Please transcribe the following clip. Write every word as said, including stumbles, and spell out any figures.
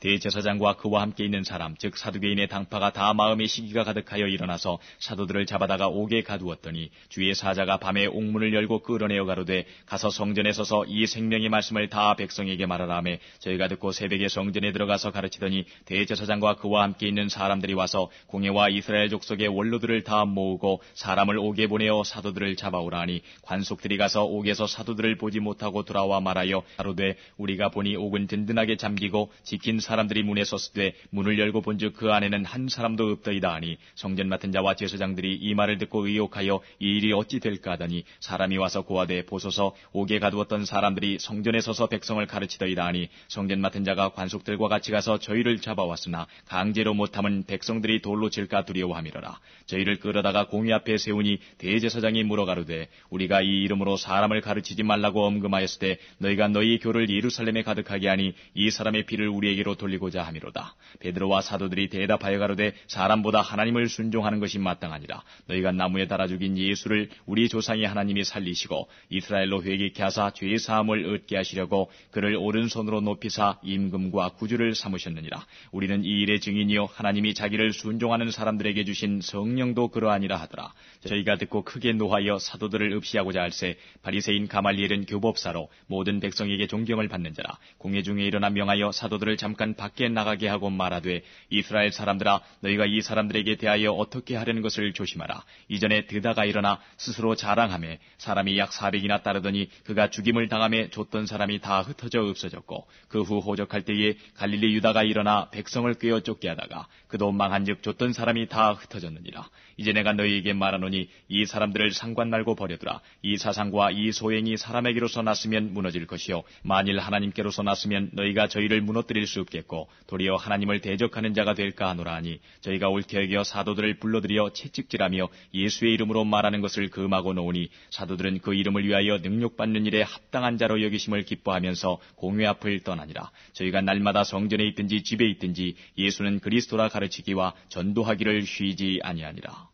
대제사장과 그와 함께 있는 사람 즉 사두개인의 당파가 다 마음의 시기가 가득하여 일어나서 사도들을 잡아다가 옥에 가두었더니 주의 사자가 밤에 옥문을 열고 끌어내어 가로되 가서 성전에 서서 이 생명의 말씀을 다 백성에게 말하라 하매 저희가 듣고 새벽에 성전에 들어가서 가르치더니 대제사장과 그와 함께 있는 사람들이 와서 공회와 이스라엘 족속의 원로들을 다 모으고 사람을 옥에 보내어 사도들을 잡아오라 하니 관속들이 가서 옥에서 사도들을 보지 못하고 돌아와 말하여 가로되 우리가 보니 옥은 든든하게 잠기고 지킨 사람들이 문에 섰으되 문을 열고 본즉 그 안에는 한 사람도 없더이다 하니 성전 맡은 자와 제사장들이 이 말을 듣고 의혹하여 이 일이 어찌 될까 하더니 사람이 와서 고하되 보소서 옥에 가두었던 사람들이 성전에 서서 백성을 가르치더이다 하니 성전 맡은 자가 관속들과 같이 가서 저희를 잡아왔으나 강제로 못함은 백성들이 돌로 칠까 두려워함이로라. 저희를 끌어다가 공회 앞에 세우니 대제사장이 물어가로되 우리가 이 이름으로 사람을 가르치지 말라고 엄금하였을 때 너희가 너희 교를 예루살렘에 가득하게 하니 이 사람의 피를 우리에게로 돌리고자 함이로다. 베드로와 사도들이 대답하여 가로되 사람보다 하나님을 순종하는 것이 마땅하니라. 너희가 나무에 달아 죽인 예수를 우리 조상의 하나님이 살리시고 이스라엘로 회개케 하사 죄 사함을 얻게 하시려고 그를 오른손으로 높이사 임금과 구주를 삼으셨느니라. 우리는 이 일의 증인이요 하나님이 자기를 순종하는 사람들에게 주신 성령도 그러하니라 하더라. 저희가 듣고 크게 노하여 사도들을 읍시하고자 할새 바리새인 가말리엘은 교법사로 모든 백성에게 존경을 받는 자라. 공회 중에 일어나 명하여 사도들을 잠깐 밖에 나가게 하고 말하되 이스라엘 사람들아 너희가 이 사람들에게 대하여 어떻게 하려는 것을 조심하라. 이전에 드다가 일어나 스스로 자랑하며 사람이 약 사백이나 따르더니 그가 죽임을 당하며 줬던 사람이 다 흩어져 없어졌고 그 후 호적할 때에 갈릴리 유다가 일어나 백성을 꿰어 쫓게 하다가 그도 망한즉 줬던 사람이 다 흩어졌느니라. 이제 내가 너희에게 말하노니 이 사람들을 상관 말고 버려두라. 이 사상과 이 소행이 사람에게로서 났으면 무너질 것이요 만일 하나님께로서 났으면 너희가 저희를 무너뜨릴 수 없겠고 도리어 하나님을 대적하는 자가 될까 하노라 하니 저희가 옳게 여겨 사도들을 불러들여 채찍질하며 예수의 이름으로 말하는 것을 금하고 놓으니 사도들은 그 이름을 위하여 능욕받는 일에 합당한 자로 여기심을 기뻐하면서 공회 앞을 떠나니라. 저희가 날마다 성전에 있든지 집에 있든지 예수는 그리스도라 가르치기와 전도하기를 쉬지 아니하니라.